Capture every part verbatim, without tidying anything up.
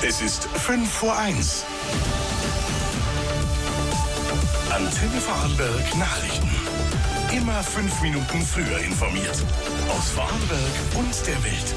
Es ist fünf vor eins. Antenne Vorarlberg Nachrichten. Immer fünf Minuten früher informiert. Aus Vorarlberg und der Welt.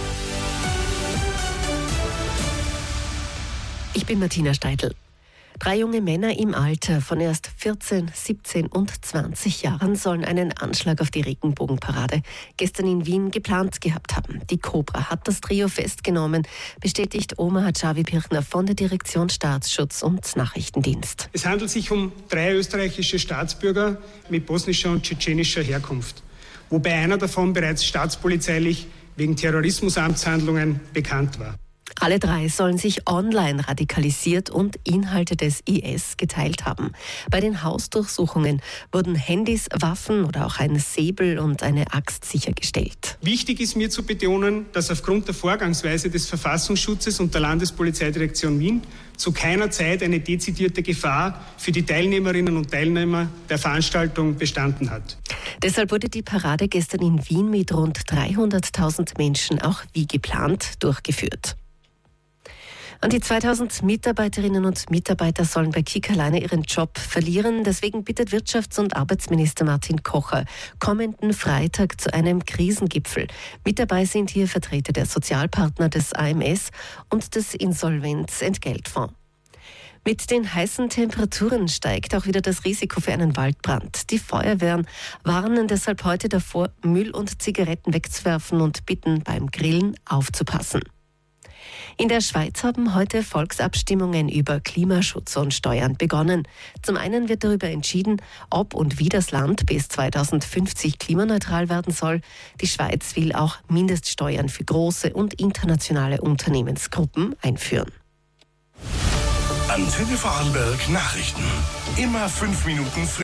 Ich bin Martina Steidl. Drei junge Männer im Alter von erst vierzehn, siebzehn und zwanzig Jahren sollen einen Anschlag auf die Regenbogenparade gestern in Wien geplant gehabt haben. Die Cobra hat das Trio festgenommen, bestätigt Omar Hadjavi-Pirchner von der Direktion Staatsschutz und Nachrichtendienst. Es handelt sich um drei österreichische Staatsbürger mit bosnischer und tschetschenischer Herkunft, wobei einer davon bereits staatspolizeilich wegen Terrorismusamtshandlungen bekannt war. Alle drei sollen sich online radikalisiert und Inhalte des I S geteilt haben. Bei den Hausdurchsuchungen wurden Handys, Waffen oder auch ein Säbel und eine Axt sichergestellt. Wichtig ist mir zu betonen, dass aufgrund der Vorgangsweise des Verfassungsschutzes und der Landespolizeidirektion Wien zu keiner Zeit eine dezidierte Gefahr für die Teilnehmerinnen und Teilnehmer der Veranstaltung bestanden hat. Deshalb wurde die Parade gestern in Wien mit rund dreihunderttausend Menschen auch wie geplant durchgeführt. Und die zweitausend Mitarbeiterinnen und Mitarbeiter sollen bei K I K alleine ihren Job verlieren. Deswegen bittet Wirtschafts- und Arbeitsminister Martin Kocher kommenden Freitag zu einem Krisengipfel. Mit dabei sind hier Vertreter der Sozialpartner des A M S und des Insolvenzentgeltfonds. Mit den heißen Temperaturen steigt auch wieder das Risiko für einen Waldbrand. Die Feuerwehren warnen deshalb heute davor, Müll und Zigaretten wegzuwerfen und bitten beim Grillen aufzupassen. In der Schweiz haben heute Volksabstimmungen über Klimaschutz und Steuern begonnen. Zum einen wird darüber entschieden, ob und wie das Land bis zweitausendfünfzig klimaneutral werden soll. Die Schweiz will auch Mindeststeuern für große und internationale Unternehmensgruppen einführen. Antenne Vorarlberg Nachrichten. Immer fünf Minuten früher.